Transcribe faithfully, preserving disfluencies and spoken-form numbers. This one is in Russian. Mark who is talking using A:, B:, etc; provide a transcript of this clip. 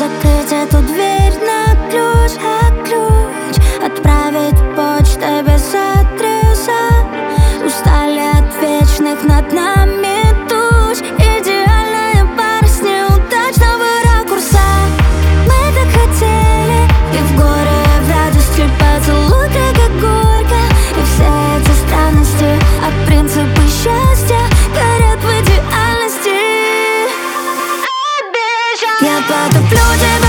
A: закрыть эту дверь на ключ, а ключ отправить почтой без адреса. Устали от вечных над нами туч. Идеальная пара с неудачного ракурса. Мы так хотели, и в горе, и в радости поцелуй, как и горько. И все эти странности, а принципы счастья горят в идеальности. Я потоплю тебя.